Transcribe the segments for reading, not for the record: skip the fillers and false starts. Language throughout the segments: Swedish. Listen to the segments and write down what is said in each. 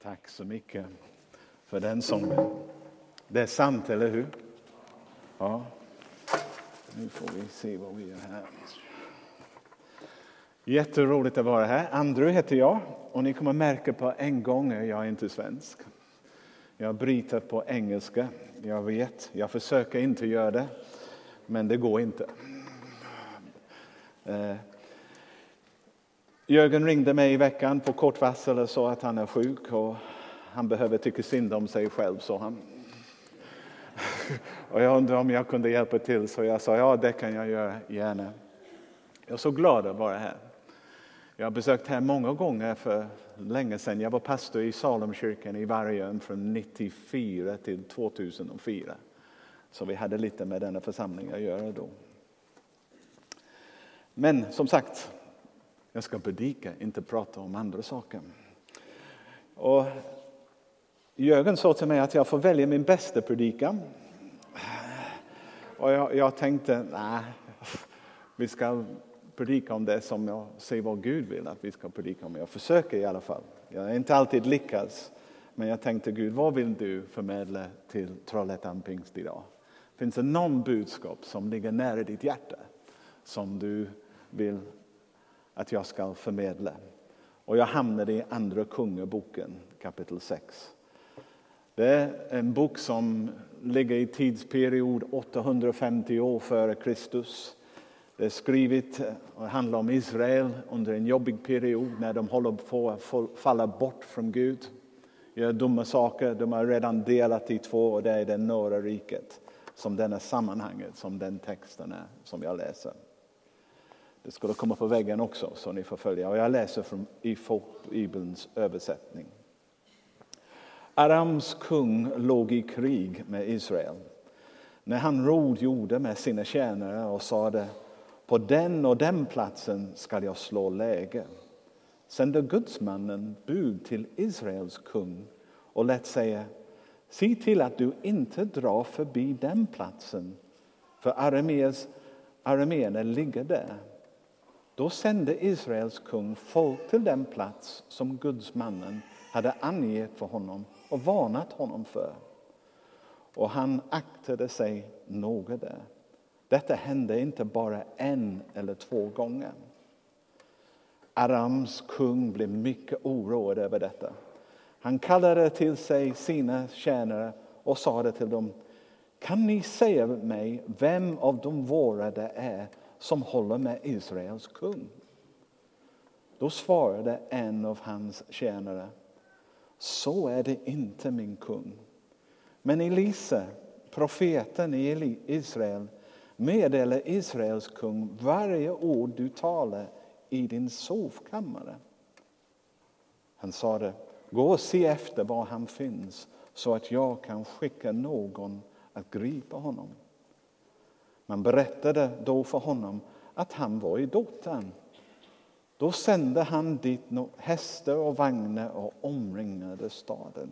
Tack så mycket för den sången. Det är sant, eller hur? Ja. Nu får vi se vad vi gör här. Jätteroligt att vara här. Andrew heter jag och ni kommer märka på en gång att jag är inte svensk. Jag bryter på engelska. Jag vet, jag försöker inte göra det, men det går inte. Jörgen ringde mig i veckan på kort varsel och sa att han är sjuk och han behöver tycka synd om sig själv, sa han. Och jag undrade om jag kunde hjälpa till, så jag sa ja, det kan jag göra gärna. Jag är så glad att vara här. Jag har besökt här många gånger för länge sedan. Jag var pastor i Salemkyrkan i Vargön från 94 till 2004. Så vi hade lite med denna församling att göra då. Men som sagt, jag ska predika, inte prata om andra saker. Och Jörgen sa till mig att jag får välja min bästa predikan. Och jag tänkte, vi ska predika om det som jag ser vad Gud vill att vi ska predika om. Jag försöker i alla fall. Jag är inte alltid lyckas. Men jag tänkte, Gud, vad vill du förmedla till Trollhättan Pingst idag? Finns det någon budskap som ligger nära ditt hjärta som du vill att jag ska förmedla? Och jag hamnade i Andra Kungaboken, kapitel 6. Det är en bok som ligger i tidsperiod 850 år före Kristus. Det är skrivet och handlar om Israel under en jobbig period när de håller på att falla bort från Gud. Gör dumma saker, de har redan delat i två och det är det norra riket som denna sammanhanget, som den texten är som jag läser. Det skulle komma på väggen också så ni får följa. Och jag läser från i Folkbibelns översättning. Arams kung låg i krig med Israel. När han rådgjorde med sina tjänare och sade, på den och den platsen ska jag slå läge. Sände gudsmannen bud till Israels kung och lät säga, se till att du inte drar förbi den platsen, för arameerna ligger där. Då sände Israels kung folk till den plats som gudsmannen hade angett för honom och varnat honom för. Och han aktade sig noga där. Detta hände inte bara en eller två gånger. Arams kung blev mycket oroad över detta. Han kallade till sig sina tjänare och sade till dem, kan ni säga mig vem av de våra det är som håller med Israels kung? Då svarade en av hans tjänare, så är det inte min kung. Men Elisa, profeten i Israel, meddelar Israels kung varje ord du talar i din sovkammare. Han sade, gå och se efter var han finns så att jag kan skicka någon att gripa honom. Man berättade då för honom att han var i Dothan. Då sände han dit hästar och vagnar och omringade staden.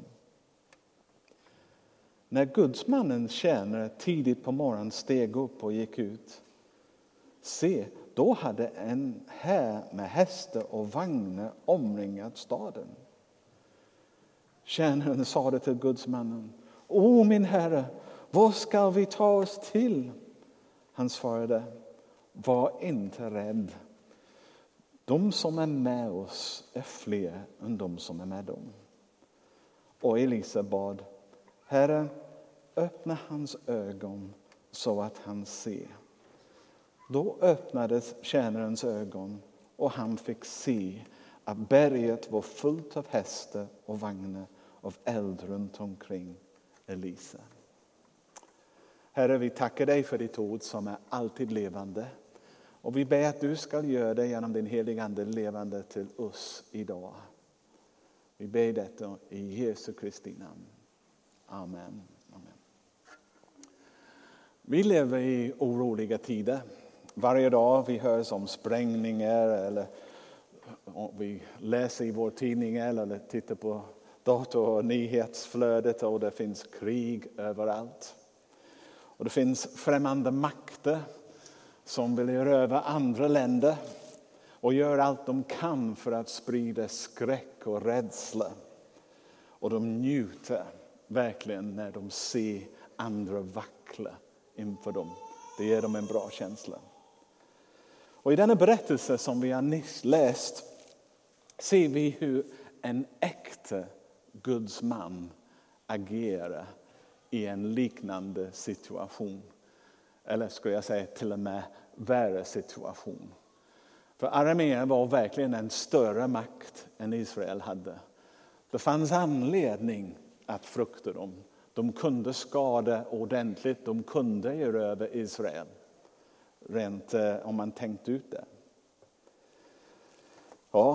När gudsmannen tjänare tidigt på morgonen steg upp och gick ut, se, då hade en här med hästar och vagnar omringat staden. Tjänaren sade till gudsmannen, o min herre, vad ska vi ta oss till? Han svarade, var inte rädd. De som är med oss är fler än de som är med dem. Och Elisa bad, Herre, öppna hans ögon så att han ser. Då öppnades tjänarens ögon och han fick se att berget var fullt av hästar och vagnar av eld runt omkring Elisa. Herre, vi tackar dig för ditt ord som är alltid levande. Och vi ber att du ska göra det genom din heliga ande levande till oss idag. Vi ber detta i Jesu Kristi namn. Amen. Amen. Vi lever i oroliga tider. Varje dag vi hör om sprängningar eller vi läser i vår tidning eller tittar på dator- och nyhetsflödet och det finns krig överallt. Och det finns främmande makter som vill erövra andra länder och gör allt de kan för att sprida skräck och rädsla. Och de njuter verkligen när de ser andra vackla inför dem. Det ger dem en bra känsla. Och i denna berättelse som vi har nyss läst ser vi hur en äkta Guds man agerar i en liknande situation. Eller skulle jag säga till och med värre situation. För arameer var verkligen en större makt än Israel hade. Det fanns anledning att frukta dem. De kunde skada ordentligt. De kunde erövra Israel. Rent om man tänkte ut det. Ja.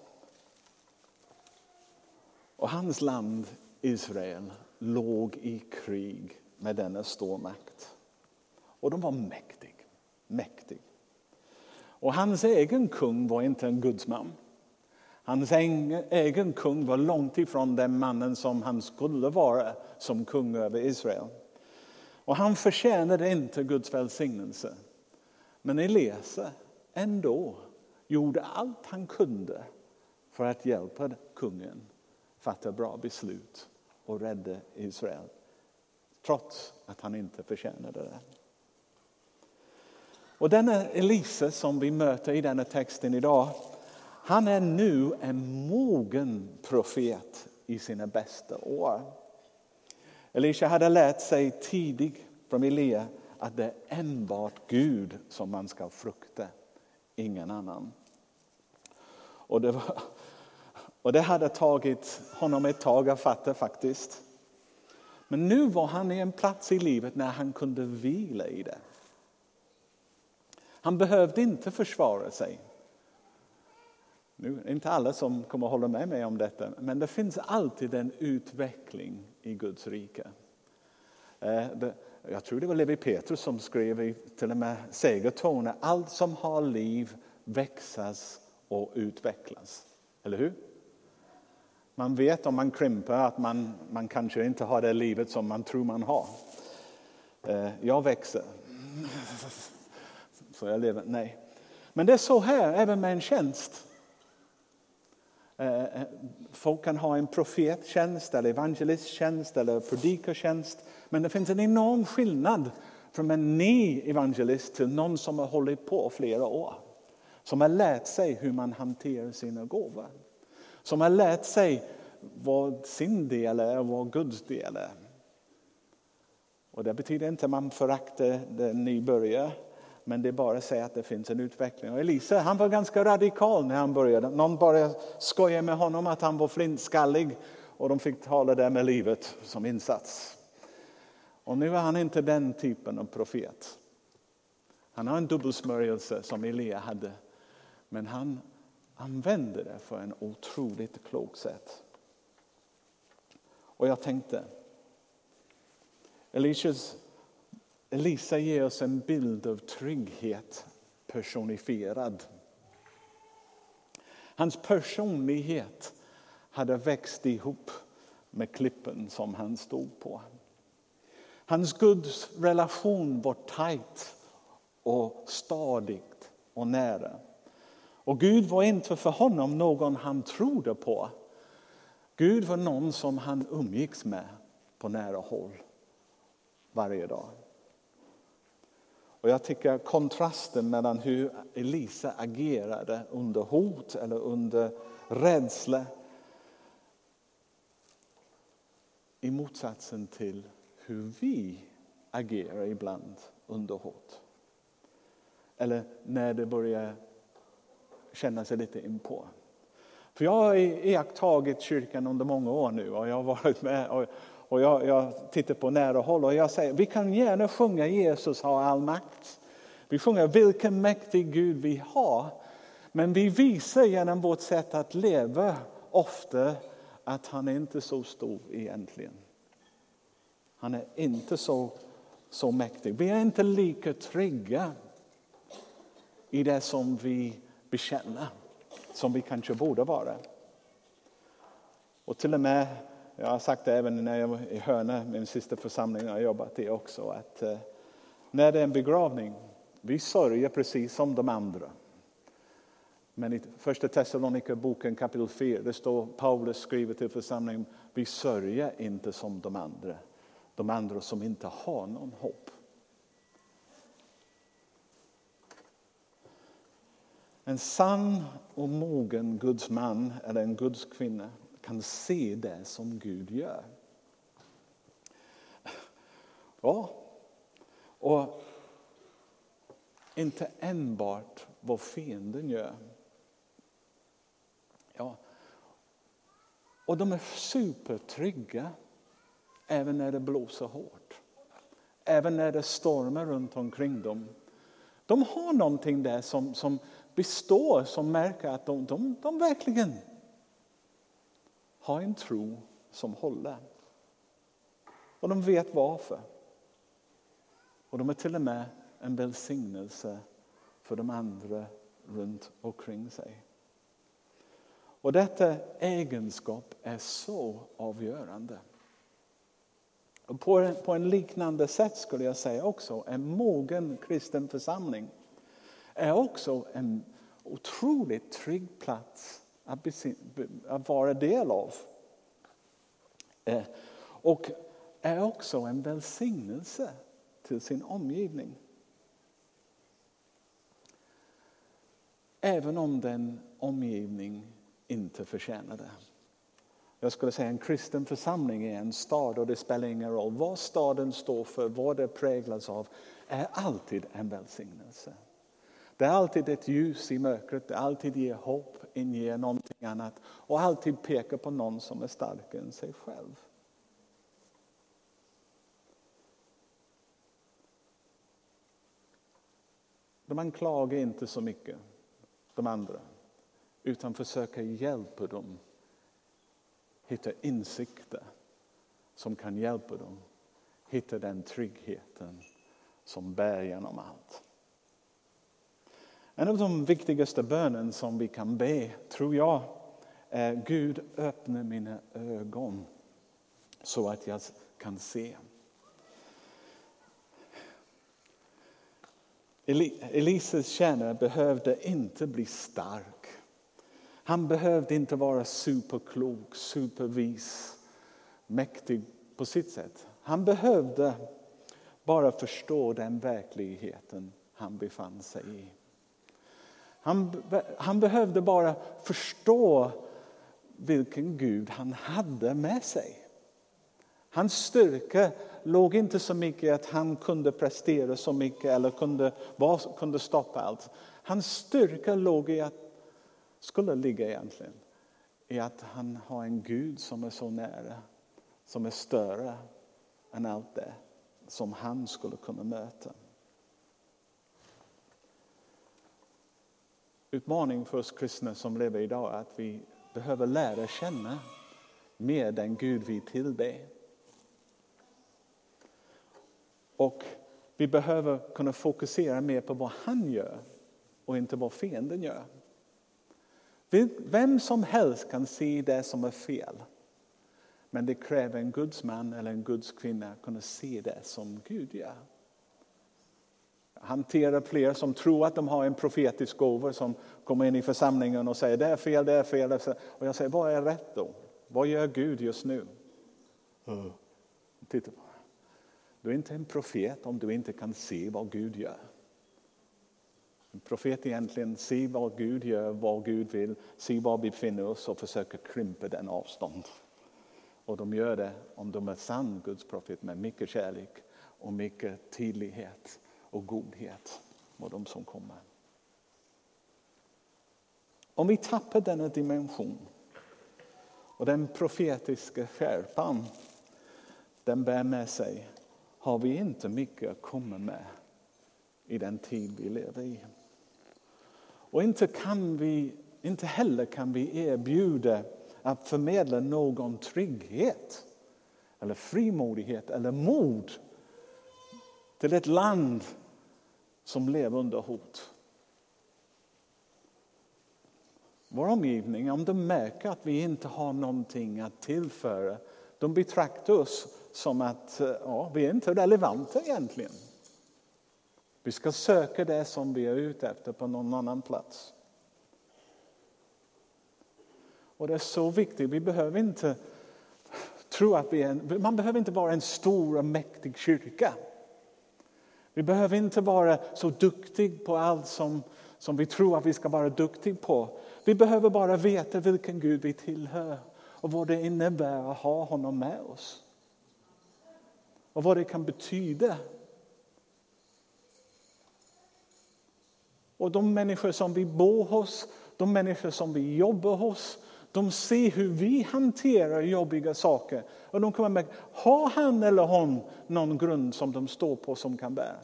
Och hans land, Israel, låg i krig med denna stormakt. Och de var mäktig. Och hans egen kung var inte en gudsman. Hans egen kung var långt ifrån den mannen som han skulle vara som kung över Israel. Och han förtjänade inte Guds välsignelse. Men Elisa ändå gjorde allt han kunde för att hjälpa kungen fatta bra beslut och rädda Israel. Trots att han inte förtjänade det. Och denna Elisa som vi möter i denna texten idag, han är nu en mogen profet i sina bästa år. Elisa hade lärt sig tidigt från Elia att det är enbart Gud som man ska frukta, ingen annan. Och det hade tagit honom ett tag att fatta faktiskt. Men nu var han i en plats i livet när han kunde vila i det. Han behövde inte försvara sig. Nu är inte alla som kommer att hålla med mig om detta. Men det finns alltid en utveckling i Guds rike. Jag tror det var Levi Petrus som skrev till och med segertoner. Allt som har liv växas och utvecklas. Eller hur? Man vet om man krymper att man kanske inte har det livet som man tror man har. Jag växer. Så jag lever, nej. Men det är så här även med en tjänst. Folk kan ha en profettjänst eller evangelisttjänst eller predikartjänst. Men det finns en enorm skillnad från en ny evangelist till någon som har hållit på flera år. Som har lärt sig hur man hanterar sina gåvor. Som har lärt sig vad sin del är och vad Guds del är. Och det betyder inte att man föraktar den nybörjare. Men det är bara att säga att det finns en utveckling. Och Elisa, han var ganska radikal när han började. Någon började skoja med honom att han var flintskallig. Och de fick tala där med livet som insats. Och nu är han inte den typen av profet. Han har en dubbelsmörjelse som Elia hade. Men han använde det för en otroligt klok sätt. Och jag tänkte, Elisa ger oss en bild av trygghet personifierad. Hans personlighet hade växt ihop med klippen som han stod på. Hans Guds relation var tajt och stadigt och nära. Och Gud var inte för honom någon han trodde på. Gud var någon som han umgicks med på nära håll varje dag. Och jag tycker kontrasten mellan hur Elisa agerade under hot eller under rädsla i motsatsen till hur vi agerar ibland under hot. Eller när det börjar känna sig lite inpå. För jag har iakttagit kyrkan under många år nu och jag har varit med och jag tittar på nära håll och jag säger, vi kan gärna sjunga Jesus har all makt. Vi sjunger vilken mäktig Gud vi har. Men vi visar genom vårt sätt att leva ofta att han är inte så stor egentligen. Han är inte så mäktig. Vi är inte lika trygga i det som vi bekänner. Som vi kanske borde vara. Och till och med, jag har sagt det även när jag var i Hörne, min sista församling, jag har jobbat i också, att när det är en begravning, vi sörjer precis som de andra. Men i första Thessalonikerboken kapitel 4, det står Paulus skriver till församlingen, vi sörjer inte som de andra som inte har någon hopp. En sann och mogen Guds man eller en Guds kvinna kan se det som Gud gör. Ja, och inte enbart vad fienden gör. Ja. Och de är supertrygga även när det blåser hårt. Även när det stormar runt omkring dem. De har någonting där som består, som märker att de verkligen har en tro som håller. Och de vet varför. Och de är till och med en välsignelse för de andra runt omkring sig. Och detta egenskap är så avgörande. Och på en liknande sätt skulle jag säga också, en mogen kristen församling är också en otroligt trygg plats att vara del av. Och är också en välsignelse till sin omgivning. Även om den omgivning inte förtjänar det. Jag skulle säga en kristen församling är en stad och det spelar ingen roll vad staden står för, vad det präglas av, är alltid en välsignelse. Det är alltid ett ljus i mörkret, det alltid ger hopp, inger någonting annat och alltid pekar på någon som är starkare än sig själv. De anklagar inte så mycket de andra utan försöker hjälpa dem hitta insikter som kan hjälpa dem hitta den tryggheten som bär genom allt. En av de viktigaste bönen som vi kan be, tror jag, är Gud öppna mina ögon så att jag kan se. Elises tjänare behövde inte bli stark. Han behövde inte vara superklok, supervis, mäktig på sitt sätt. Han behövde bara förstå den verkligheten han befann sig i. Han behövde bara förstå vilken Gud han hade med sig. Hans styrka låg inte så mycket att han kunde prestera så mycket eller kunde stoppa allt. Hans styrka låg skulle ligga egentligen i att han har en Gud som är så nära, som är större än allt det som han skulle kunna möta. Utmaning för oss kristna som lever idag är att vi behöver lära känna mer den Gud vi tillber. Och vi behöver kunna fokusera mer på vad han gör och inte vad fienden gör. Vem som helst kan se det som är fel. Men det kräver en Guds man eller en Guds kvinna att kunna se det som Gud gör. Hanterar fler som tror att de har en profetisk gåva som kommer in i församlingen och säger det är fel, det är fel. Och jag säger, vad är rätt då? Vad gör Gud just nu? Titta på. Du är inte en profet om du inte kan se vad Gud gör. En profet egentligen ser vad Gud gör, vad Gud vill, ser var vi befinner oss och försöker krympa den avstånd. Och de gör det om de är sann Guds profet med mycket kärlek och mycket tydlighet och godhet mot de som kommer. Om vi tappar denna dimension och den profetiska skärpan den bär med sig, har vi inte mycket att komma med i den tid vi lever i. Och inte heller kan vi erbjuda att förmedla någon trygghet eller frimodighet eller mod till ett land som lever under hot. Vår omgivning, om de märker att vi inte har någonting att tillföra, de betraktar oss som att vi är inte relevanta egentligen. Vi ska söka det som vi är ute efter på någon annan plats. Och det är så viktigt. Vi behöver inte tro att man behöver inte vara en stor och mäktig kyrka. Vi behöver inte vara så duktig på allt som vi tror att vi ska vara duktig på. Vi behöver bara veta vilken Gud vi tillhör och vad det innebär att ha honom med oss. Och vad det kan betyda. Och de människor som vi bor hos, de människor som vi jobbar hos, de ser hur vi hanterar jobbiga saker. Och de kommer med, har han eller hon någon grund som de står på som kan bära?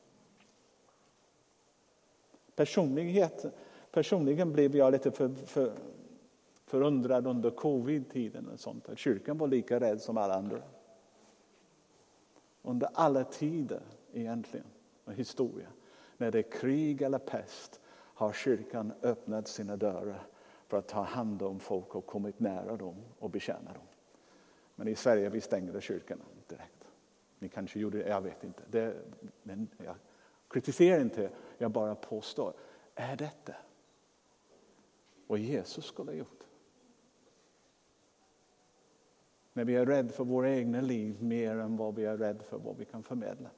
Personligen blev jag lite förundrad under covid-tiden och sånt. Att kyrkan var lika rädd som alla andra. Under alla tider egentligen och historia. När det är krig eller pest har kyrkan öppnat sina dörrar för att ta hand om folk och kommit nära dem och betjäna dem. Men i Sverige vi stängde kyrkorna direkt. Ni kanske gjorde det, jag vet inte. Men jag kritiserar inte, jag bara påstår. Är detta vad Jesus skulle ha gjort? När vi är rädda för våra egna liv mer än vad vi är rädda för vad vi kan förmedla.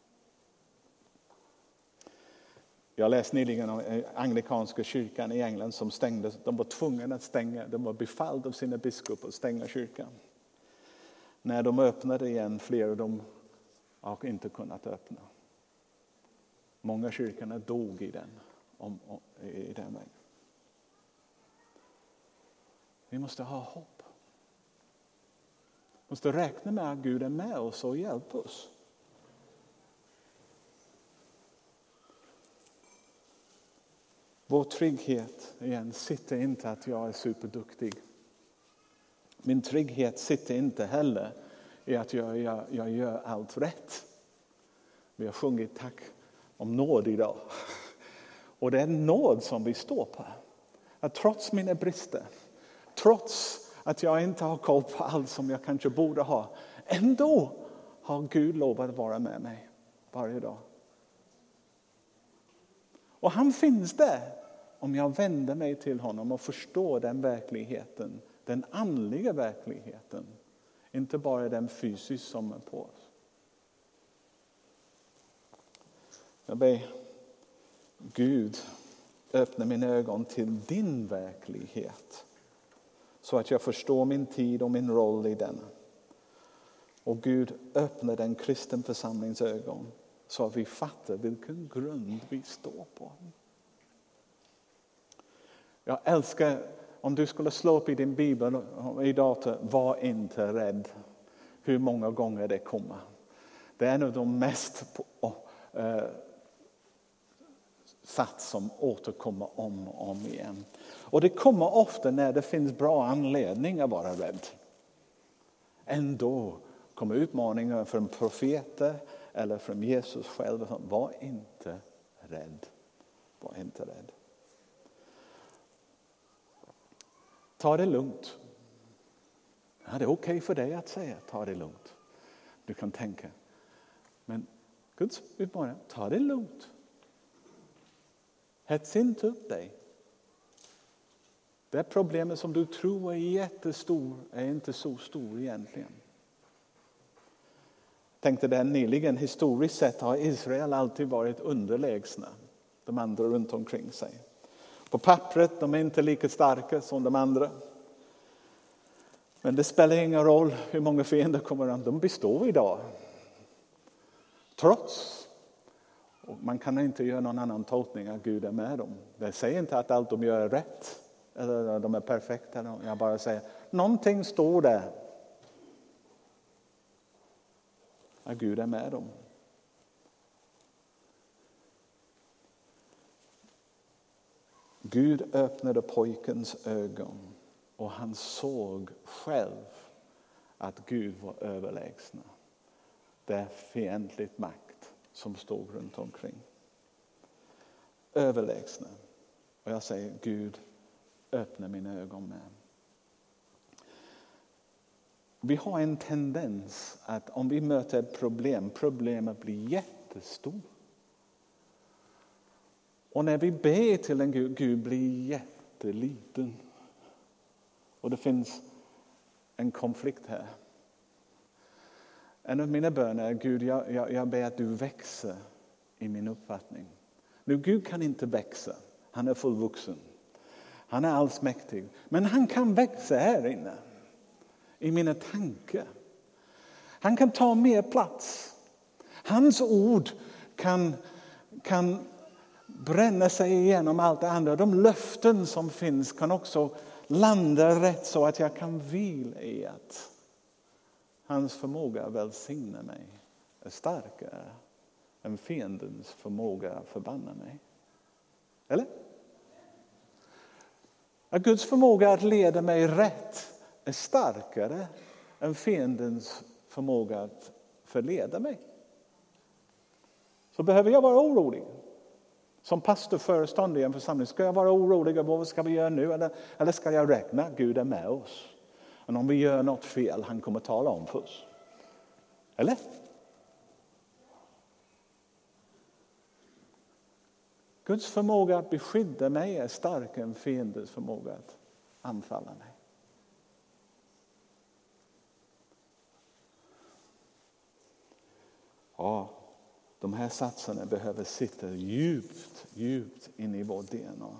Jag läste nyligen om anglikanska kyrkan i England som stängde. De var tvungna att stänga. De var befallda av sina biskopar att stänga kyrkan. När de öppnade igen, flera av dem har inte kunnat öppna. Många kyrkorna dog i den vägen. Vi måste ha hopp. Vi måste räkna med att Gud är med oss och hjälper oss. Vår trygghet igen sitter inte att jag är superduktig. Min trygghet sitter inte heller i att jag gör allt rätt. Vi har sjungit tack om nåd idag. Och det är nåd som vi står på. Att trots mina brister, trots att jag inte har koll på allt som jag kanske borde ha, ändå har Gud lovat att vara med mig varje dag. Och han finns där om jag vänder mig till honom och förstår den verkligheten, den andliga verkligheten, inte bara den fysiska som är på oss. Jag ber Gud öppna mina ögon till din verklighet så att jag förstår min tid och min roll i den. Och Gud öppnar den kristen församlings ögon så att vi fattar vilken grund vi står på. Jag älskar, om du skulle slå upp i din bibel i datorn, var inte rädd. Hur många gånger det kommer. Det är en av de mest sats som återkommer om och om igen. Och det kommer ofta när det finns bra anledning att vara rädd. Ändå kommer utmaningar från profeter eller från Jesus själv. Var inte rädd. Var inte rädd. Ta det lugnt. Ja, det är okej för dig att säga ta det lugnt. Du kan tänka. Men Guds utmaning, ta det lugnt. Hets inte upp dig. Det problemet som du tror är jättestor är inte så stor egentligen. Tänkte det nyligen, historiskt sett har Israel alltid varit underlägsna de andra runt omkring sig. På pappret, de är inte lika starka som de andra. Men det spelar ingen roll hur många fiender kommer an. De består idag. Trots. Och man kan inte göra någon annan tolkning att Gud är med dem. Det säger inte att allt de gör är rätt. Eller de är perfekta. Jag bara säger, någonting står där. Att Gud är med dem. Gud öppnade pojkens ögon och han såg själv att Gud var överlägsna. Det är fientligt makt som stod runt omkring. Överlägsna. Och jag säger, Gud, öppna mina ögon med. Vi har en tendens att om vi möter ett problemet blir jättestort. Och när vi ber till en Gud blir jätteliten. Och det finns en konflikt här. En av mina böner är, Gud, jag ber att du växer i min uppfattning. Nu, Gud kan inte växa. Han är fullvuxen. Han är allsmäktig. Men han kan växa här inne. I mina tankar. Han kan ta mer plats. Hans ord kan bränna sig igenom allt det andra. De löften som finns kan också landa rätt så att jag kan vila i att hans förmåga att välsigna mig är starkare än fiendens förmåga att förbanna mig. Eller? Att Guds förmåga att leda mig rätt är starkare än fiendens förmåga att förleda mig. Så behöver jag vara orolig. Som pastor föreståndare i en församling, ska jag vara orolig över vad ska vi göra nu? Eller ska jag räkna att Gud är med oss? Och om vi gör något fel, han kommer tala om för oss. Eller? Guds förmåga att beskydda mig är starkare än fiendens förmåga att anfalla mig. Ja, de här satserna behöver sitta djupt in i vår DNA.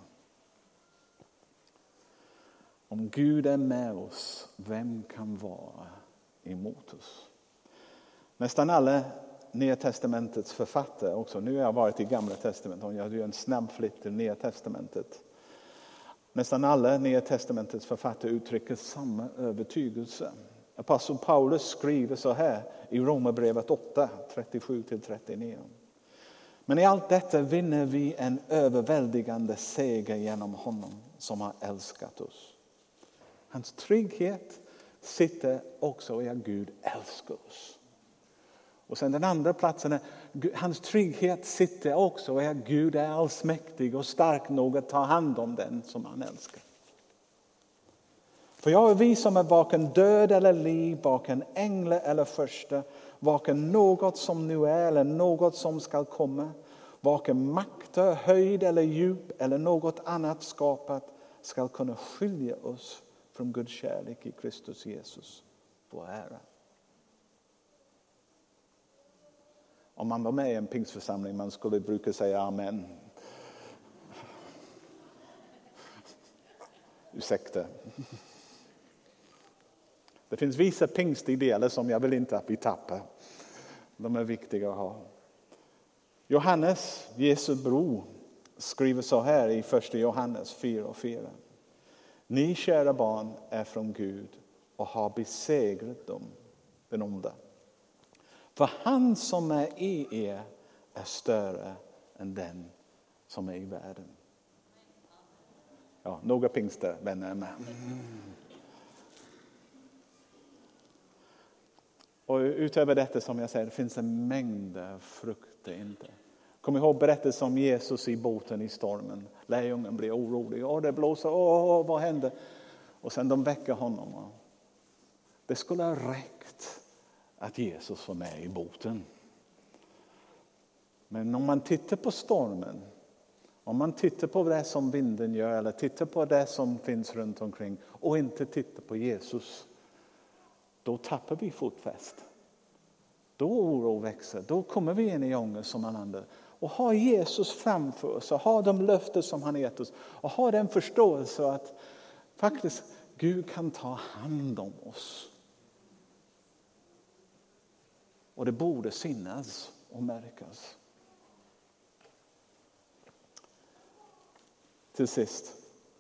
Om Gud är med oss, vem kan vara emot oss? Nästan alla Nya testamentets författare också. Nu har jag varit i Gamla testamentet och jag gör en snabb flytt till Nya testamentet. Nästan alla Nya testamentets författare uttrycker samma övertygelse. Apostel Paulus skriver så här i Romarbrevet 8, 37-39. Men i allt detta vinner vi en överväldigande seger genom honom som har älskat oss. Hans trygghet sitter också i att Gud älskar oss. Och sen den andra platsen är, hans trygghet sitter också i att Gud är allsmäktig och stark nog att ta hand om den som han älskar. För jag är vi som är varken död eller liv, varken änglar eller första, varken något som nu är eller något som ska komma, varken makter, höjd eller djup eller något annat skapat ska kunna skilja oss från Guds kärlek i Kristus Jesus, vår Herre. Om man var med i en pingstförsamling, man skulle bruka säga amen. Ursäkta. Det finns vissa pingstidealer som jag vill inte att vi tappar. De är viktiga att ha. Johannes, Jesu bror, skriver så här i första Johannes 4:4. Ni kära barn är från Gud och har besegrat dem, den onda. För han som är i er är större än den som är i världen. Ja, några pingstvänner är med. Och utöver detta, som jag säger, det finns en mängd frukter inte. Kom ihåg berättelsen om Jesus i båten i stormen. Lärjungen blir orolig. Det blåser. Vad händer? Och sen de väcker honom. Det skulle ha räckt att Jesus var med i båten. Men om man tittar på stormen, om man tittar på det som vinden gör eller tittar på det som finns runt omkring och inte tittar på Jesus, då tappar vi fotfäst. Då oro växer, då kommer vi in i ångest som andra. Och ha Jesus framför oss och ha de löften som han gett oss och ha den förståelse att faktiskt Gud kan ta hand om oss. Och det borde synas och märkas. Till sist.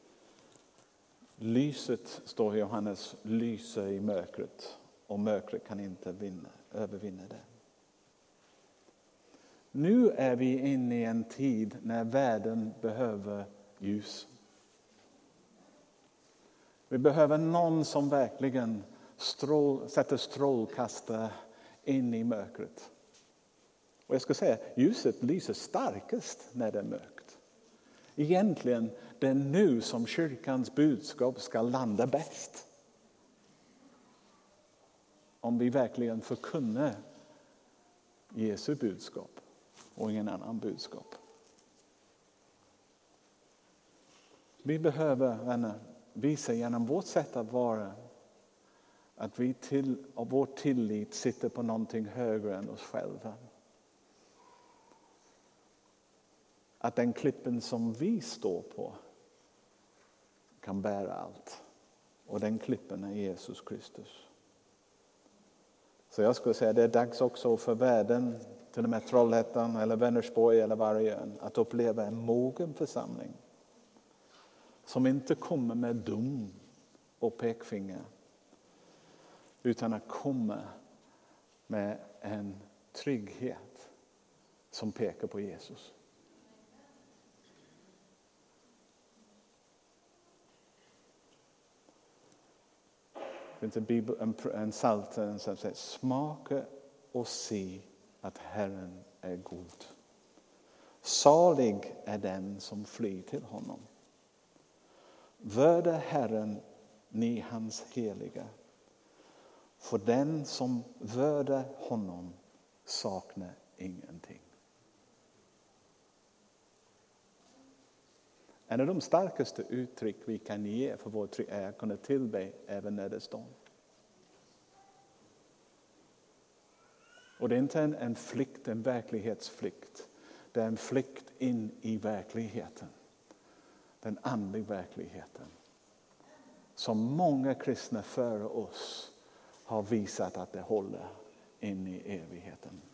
Lyset, står Johannes, lyser i mörkret. Och mörkret kan inte övervinna det. Nu är vi inne i en tid när världen behöver ljus. Vi behöver någon som verkligen sätter strålkastare in i mörkret. Och jag ska säga, ljuset lyser starkast när det är mörkt. Egentligen, det är nu som kyrkans budskap ska landa bäst. Om vi verkligen förkunnar Jesu budskap och ingen annan budskap. Vi behöver, vänner, visar genom vårt sätt att vara att vi av vår tillit sitter på någonting högre än oss själva. Att den klippen som vi står på kan bära allt. Och den klippen är Jesus Kristus. Så jag skulle säga det är dags också för världen, till och med Trollhättan eller Vänersborg eller Vargön, att uppleva en mogen församling. Som inte kommer med dom och pekfinger. Utan att komma med en trygghet som pekar på Jesus. Det finns en psaltare som säger: smaka och se att Herren är god. Salig är den som flyr till honom. Vörda Herren, ni hans heliga. För den som vördar honom saknar ingenting. En av de starkaste uttryck vi kan ge för vår tro är att kunna tillbe även när det står. Och det är inte en flykt, en verklighetsflykt. Det är en flykt in i verkligheten. Den andliga verkligheten. Som många kristna före oss har visat att det håller in i evigheten.